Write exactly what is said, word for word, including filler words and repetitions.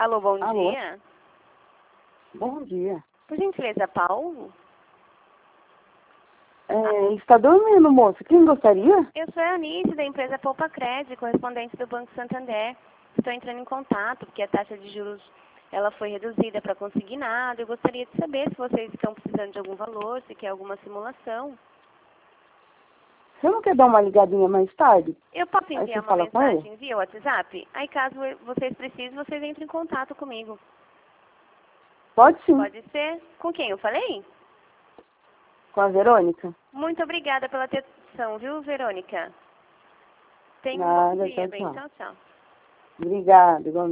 Alô, bom Alô? dia. Bom dia. Por gentileza, Paulo? É, está dormindo, moço. Quem gostaria? Eu sou a Anice, da empresa Poupa Crédito, correspondente do Banco Santander. Estou entrando em contato, porque a taxa de juros ela foi reduzida para consignado. Eu gostaria de saber se vocês estão precisando de algum valor, se quer alguma simulação. Você não quer dar uma ligadinha mais tarde? Eu posso Aí enviar você uma fala com ele? mensagem via WhatsApp? Aí, caso vocês precisem, vocês entrem em contato comigo. Pode sim. Pode ser? Com quem eu falei? Com a Verônica? Muito obrigada pela atenção, viu, Verônica? Tenha um bom Nada, dia. tchau, Bem, tchau. tchau, tchau. Obrigada, igualmente.